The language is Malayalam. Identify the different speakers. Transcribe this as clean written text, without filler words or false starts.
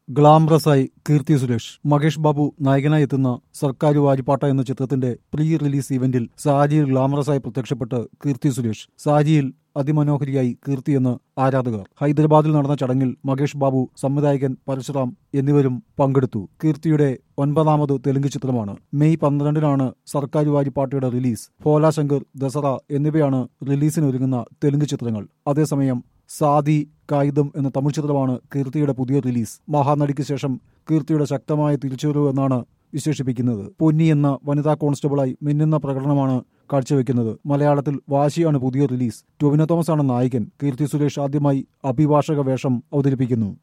Speaker 1: ഗ്ലാമറസായി കീർത്തി സുരേഷ്. മഹേഷ് ബാബു നായകനായി എത്തുന്ന സർക്കാർ വാരിപ്പാട്ട എന്ന ചിത്രത്തിന്റെ പ്രീ റിലീസ് ഇവന്റിൽ സാരിയിൽ ഗ്ലാമറസായി പ്രത്യക്ഷപ്പെട്ട് കീർത്തി സുരേഷ്. സാരിയിൽ അതിമനോഹരിയായി കീർത്തി എന്ന് ആരാധകർ. ഹൈദരാബാദിൽ നടന്ന ചടങ്ങിൽ മഹേഷ് ബാബു, സംവിധായകൻ പരശുറാം എന്നിവരും പങ്കെടുത്തു. കീർത്തിയുടെ 9ാമത് തെലുങ്ക് ചിത്രമാണ്. മെയ് 12-നാണ് സർക്കാർ വാരിപ്പാട്ടയുടെ റിലീസ്. ഭോലാ ശങ്കർ, ദസറ എന്നിവയാണ് റിലീസിനൊരുങ്ങുന്ന തെലുങ്ക് ചിത്രങ്ങൾ. അതേസമയം സാദി കായിദം എന്ന തമിഴ് ചിത്രമാണ് കീർത്തിയുടെ പുതിയ റിലീസ്. മഹാനടിക്ക് ശേഷം കീർത്തിയുടെ ശക്തമായ തിരിച്ചുവരവ് എന്നാണ് വിശേഷിപ്പിക്കുന്നത്. പൊന്നി എന്ന വനിതാ കോൺസ്റ്റബിളായി മിന്നുന്ന പ്രകടനമാണ് കാഴ്ചവെക്കുന്നത്. മലയാളത്തിൽ വാശിയാണ് പുതിയ റിലീസ്. ടൊവിനോ തോമസ് ആണ് നായകൻ. കീർത്തി സുരേഷ് ആദ്യമായി അഭിഭാഷക വേഷം അവതരിപ്പിക്കുന്നു.